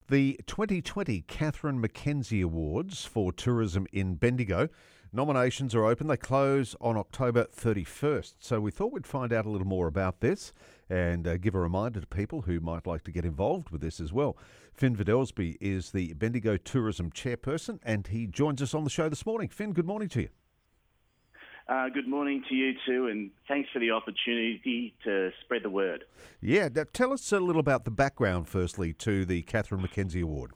The 2020 Catherine McKenzie Awards for Tourism in Bendigo. Nominations are open. They close on October 31st. So we thought we'd find out a little more about this and give a reminder to people who might like to get involved with this as well. Finn Videlsby is the Bendigo Tourism Chairperson and he joins us on the show this morning. Finn, good morning to you. Good morning to you too, and thanks for the opportunity to spread the word. Yeah, tell us a little about the background, firstly, to the Catherine McKenzie Award.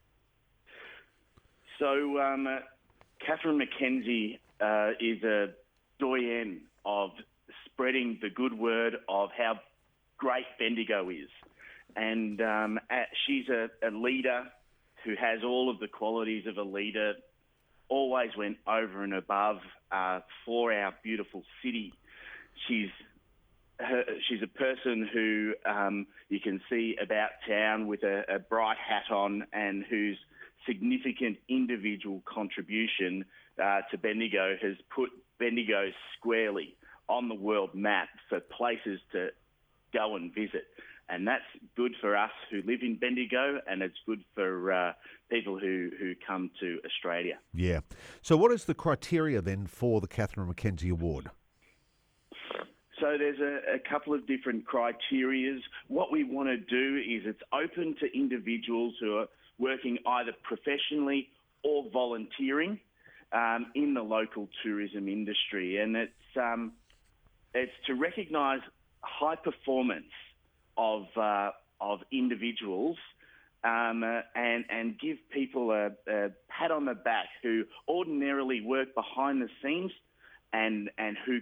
So, Catherine McKenzie is a doyen of spreading the good word of how great Bendigo is. And she's a leader who has all of the qualities of a leader, always went over and above for our beautiful city. She's a person who you can see about town with a bright hat on and whose significant individual contribution to Bendigo has put Bendigo squarely on the world map for places to go and visit. And that's good for us who live in Bendigo, and it's good for people who come to Australia. Yeah. So what is the criteria then for the Catherine McKenzie Award? So there's a couple of different criterias. What we want to do is it's open to individuals who are working either professionally or volunteering in the local tourism industry. And it's to recognise high performance of individuals and give people a pat on the back who ordinarily work behind the scenes and who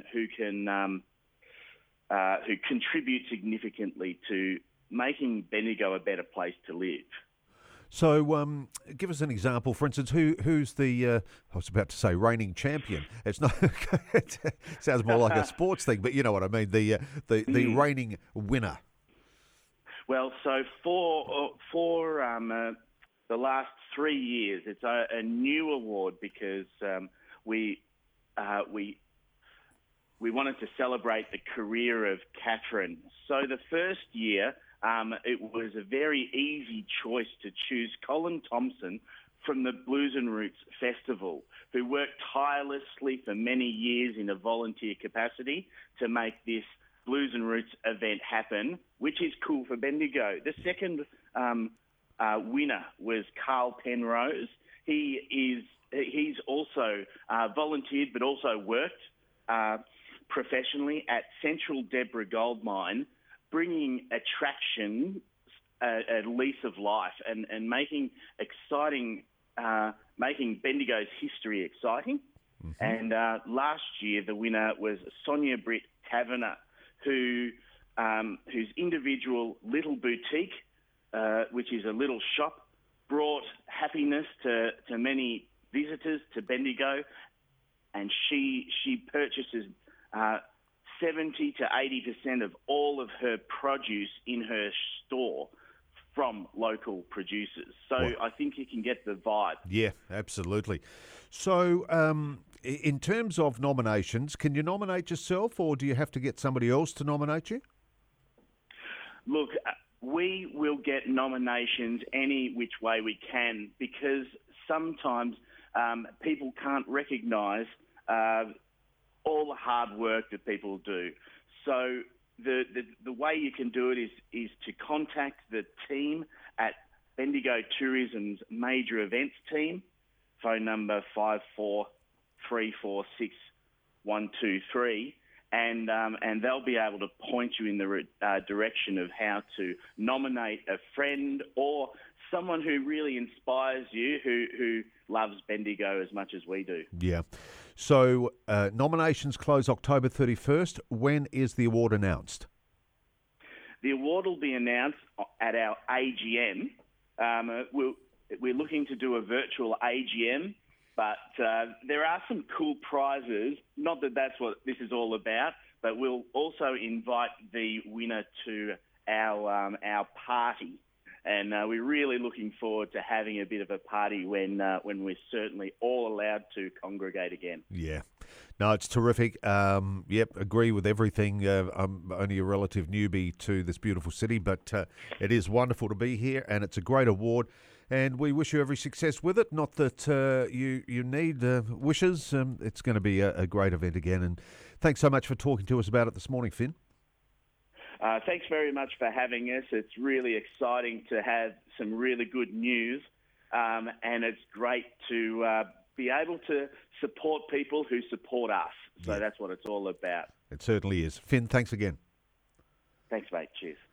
contribute significantly to making Bendigo a better place to live. So, give us an example. For instance, who's the? I was about to say reigning champion. It's not. It sounds more like a sports thing, but you know what I mean. The reigning winner. Well, so for the last 3 years, it's a new award because we wanted to celebrate the career of Catherine. So the first year, it was a very easy choice to choose Colin Thompson from the Blues and Roots Festival, who worked tirelessly for many years in a volunteer capacity to make this Blues and Roots event happen, which is cool for Bendigo. The second winner was Carl Penrose. He's also volunteered but also worked professionally at Central Deborah Gold Mine, bringing attraction, a lease of life, and making Bendigo's history exciting. Mm-hmm. And last year, the winner was Sonia Britt Taverner, whose individual little boutique, which is a little shop, brought happiness to many visitors to Bendigo, and she purchases 70 to 80% of all of her produce in her store from local producers. So I think you can get the vibe. Yeah, absolutely. So in terms of nominations, can you nominate yourself or do you have to get somebody else to nominate you? Look, we will get nominations any which way we can because sometimes people can't recognise all the hard work that people do. So the way you can do it is to contact the team at Bendigo Tourism's major events team, phone number 54346123, and they'll be able to point you in the direction of how to nominate a friend or someone who really inspires you, who loves Bendigo as much as we do. Yeah. So nominations close October 31st. When is the award announced? The award will be announced at our AGM. We're looking to do a virtual AGM, but there are some cool prizes. Not that that's what this is all about, but we'll also invite the winner to our party. And we're really looking forward to having a bit of a party when we're certainly all allowed to congregate again. Yeah. No, it's terrific. Yep, agree with everything. I'm only a relative newbie to this beautiful city, but it is wonderful to be here, and it's a great award. And we wish you every success with it. Not that you need wishes. It's going to be a great event again. And thanks so much for talking to us about it this morning, Finn. Thanks very much for having us. It's really exciting to have some really good news, and it's great to be able to support people who support us. So That's what it's all about. It certainly is. Finn, thanks again. Thanks, mate. Cheers.